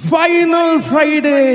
Final Friday.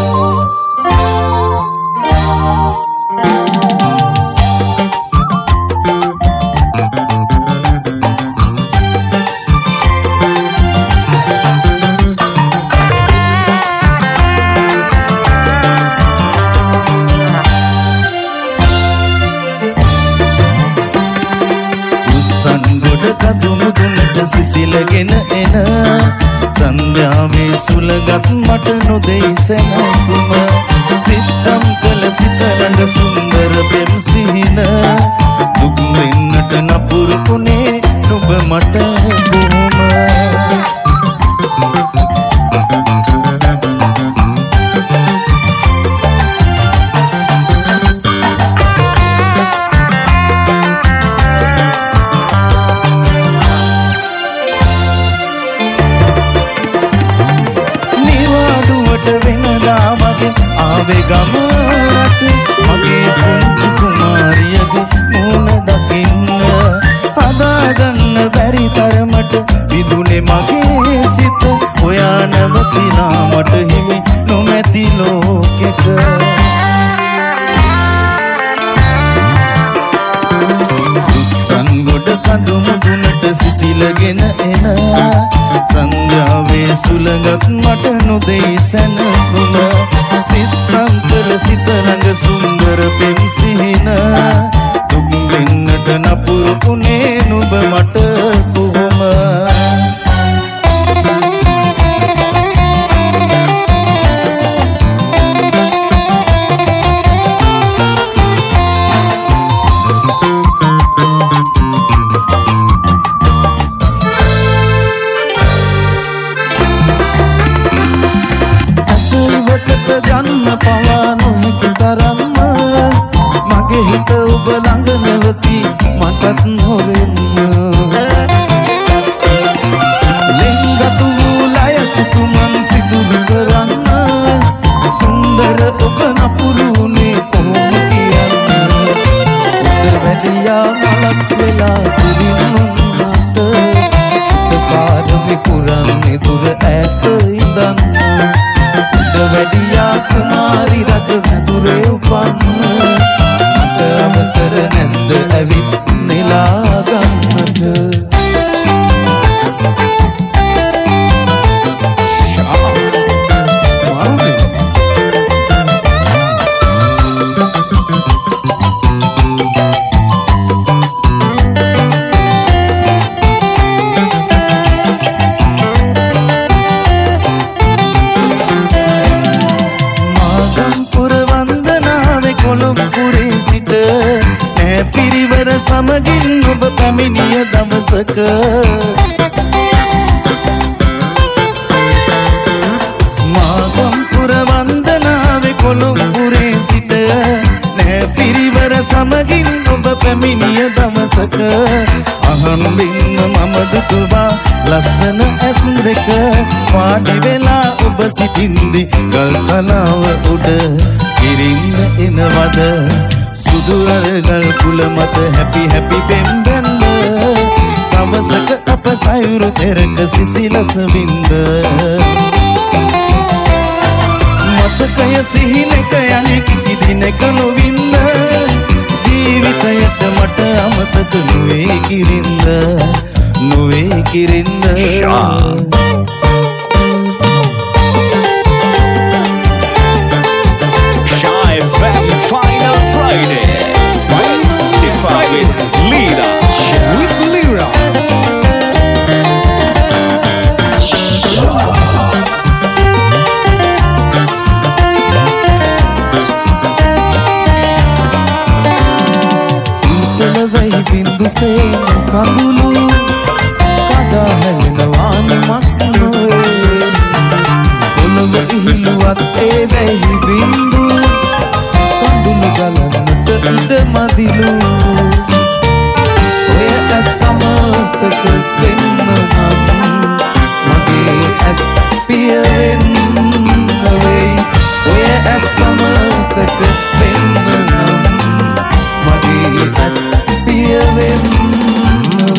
සිසිලගෙන එන සන්ධ්‍යාවේ සුලගත් මට නොදෙයි සැනසුම සිතම් කළ සිත රඟ සුන්දර පෙම් සිහින දුක් වෙන්නට නපුරුුනේ නුඹ මට බොහොම ගමනට මගේ පුංචි කුමාරියගේ මූණ දකින්න හදාගන්න බැරි තරමට විදුනේ මගේ සිත ඔයා නැවතිලා මට හිමි නොමැති ලෝකෙක සංගොඩ කඳු මුදුනට සිසිලගෙන එන සංඥාවේ සුලගත් මට නොදෙයි සැනසුම සිතම් කර සිත රඟ සුන්දර පෙම් සිහින දුක් වෙන්නට නපුරුුනේ නුඹ මට කොහොම ගන්න පවා නොහැකි තරම්ම මගේ හිත ඔබ ළඟ නැවති මටත් නොවෙන්න ලෙන්ගතු වූ ලය සුසුමන් සිදුරු කරන්න සුන්දර ඔබ නපුරුුනේ කොහොම කියන්න උදර වැඩියා මලක් වෙලා සිරිනුන්නට සිත පාර විකුරන්නේ දුර ඈත ඉඳන්න වැඩියා කුමාරි රජ මැදුරේ උපන්න මට අවසර නැද්ද ඇවිත් නෙලා ගන්නට සමගින් ඔබ පැමිණිය දවසක මාගම්පුර වන්දනාවේ කොළඹුරේ සිට නෑ පිරිවර සමගින් ඔබ පැමිණිය දවසක අහම්බින්න මම දුටුවා ලස්සන ඇස් දෙක වාඩි වෙලා ඔබ සිටින්දි ගල්තලාව උඩ කිරින්න එනවද සුදු අරගල් කුල මත හැපි හැපි පෙම්බැන්න සවසක අප සයුරු තෙරක සිසිලස වින්ද මතකය සිහිනක යන්නේ කිසි දිනක නොවින්ද ජීවිතයට මට අමතක නොවේ කිරින්ද නොවේ කිරින්ද Final Friday. With Lira. With Lira. සීතල වෙයි බින්දු සේන කඳුළු කඩා හැලෙනවාමි මක්නෝේ පොළොව ඉහිලුවත් ඒ වෙයි බින්දු කඳුළු ගලන්නට ඉඩ මදිලු ඔය ඇස් සමතක වෙන්න නම් මගේ ඇස් පිය වෙන්න වෙයි ඔය ඇස් සමතක වෙන්න නම් මගේ ඇස් පිය වෙන්න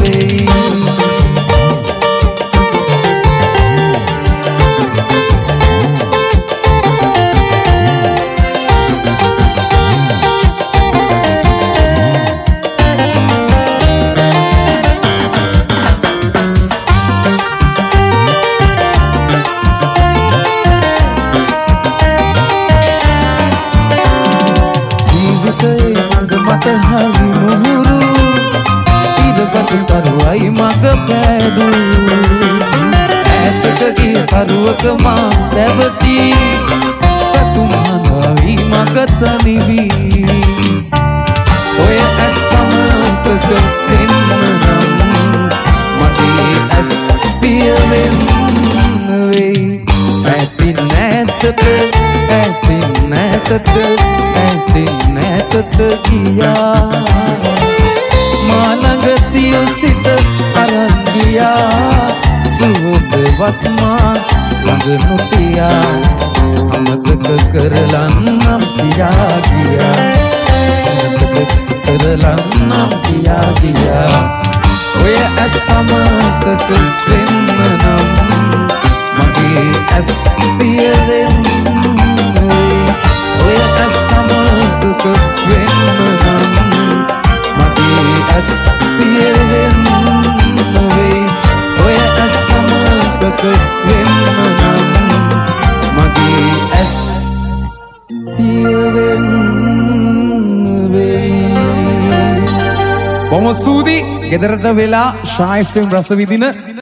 වෙයි ඇත හරි මුහුරු ඉරබතු තරුවයි මග පෑදු ඇතට ගිය තරුවක මා දැවති පැතුම්හනවී මග තනිවී ඔය ඇස් සමතක පෙන්න නම් මගේ ඇස් පියවෙන්න වෙයි ඇතින් නැතට ගියා මාළඟ තිය සිත අරන් ගියා සුවදවත් මා ළඟ නොතියා අමතක කරලා නම් ගියා ඔය ඇස් සමතක වෙන්න නම් මගේ ඇස් පියවෙන්න ඔය ඇස් සමතක වෙන්න නම් මගේ ඇස් පියවෙන්න ඔය ඇස් සමතක වෙන්න නම් මගේ ඇස් පියවෙන්න බොහොම සූදි ගෙදරට වෙලා ෂා FM රස විඳින